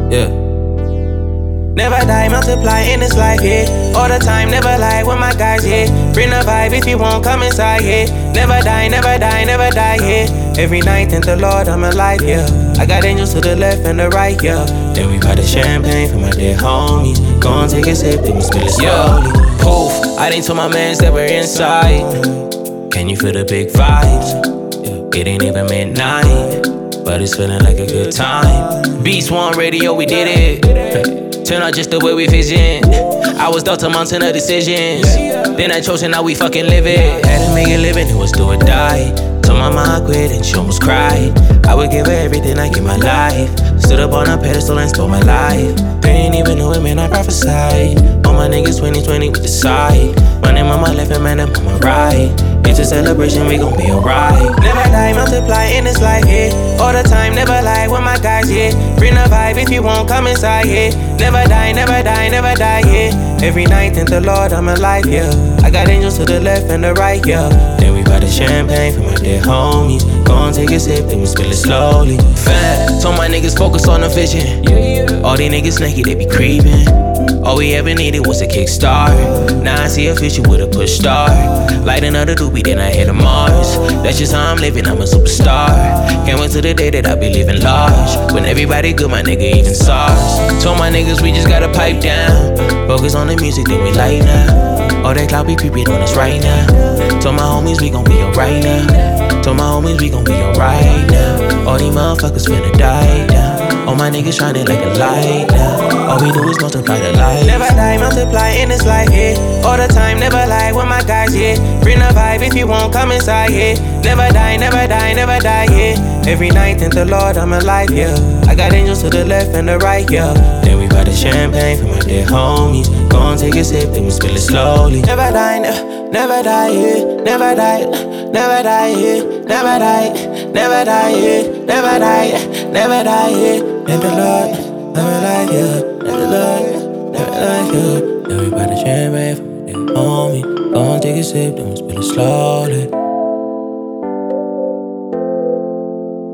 Yeah. Never die, multiply in this life, yeah. All the time, never lie with my guys, yeah. Bring the vibe if you won't come inside, yeah. Never die, never die, never die, yeah. Every night, thank the Lord I'm alive, yeah. I got angels to the left and the right, yeah. Then we buy the champagne for my dead homies. Go and take a sip, then we spill it slowly. Poof, I didn't tell my mans that we're inside. Can you feel the big vibes? Yeah. It ain't even midnight, but it's feeling like a good time. Beast One Radio, we did it. Turn out just the way we vision. I was dealt a mountain of decisions. Then I chose and now we fucking live it. Had to make a living, it was do or die. Told my mom I quit and she almost cried. I would give her everything, I give my life. Stood up on a pedestal and stole my life. They ain't even know it, man, I prophesied. All my niggas 2020 with the side. My name on my left and my name on my right. It's a celebration, we gon' be alright. Never die, multiply in this life, yeah. All the time, never lie with my guys, yeah. Bring the vibe if you won't come inside, yeah. Never die, never die, never die, yeah. Every night, thank the Lord I'm alive, yeah. I got angels to the left and the right, yeah. Then we buy the champagne for my dead homies. Go and take a sip, then we spill it slowly. Fat, told my niggas focus on the vision. All these niggas naked, they be creeping. All we ever needed was a kickstart. Now I see a future with a push start. Light another doobie, then I hit a Mars. That's just how I'm living, I'm a superstar. Can't wait till the day that I be living large. When everybody good, my nigga, even SARS. Told my niggas we just gotta pipe down. Focus on the music, then we light now. All that cloud be creeping on us right now. Told my homies we gon' be alright now. Told my homies we gon' be alright now. All these motherfuckers finna die now. All my niggas shining like a light now. All we do is multiply the light. Never die, multiply in this life, yeah. All the time, never lie with my guys, yeah. Bring the vibe if you won't come inside, yeah. Never die, never die, never die, yeah. Every night, thank the Lord I'm alive, yeah. I got angels to the left and the right, yeah. Then we buy the champagne for my dead homies. Go and take a sip, then we spill it slowly. Never die, never die, yeah. Never die, never die, yeah. Never die, never die, yeah. Never die, never die, yeah. Thank the Lord, I'm alive, yeah. Thank the Lord, never like you. Then we buy the champagne for my dead homie. Go and take a sip, then we spill it slowly.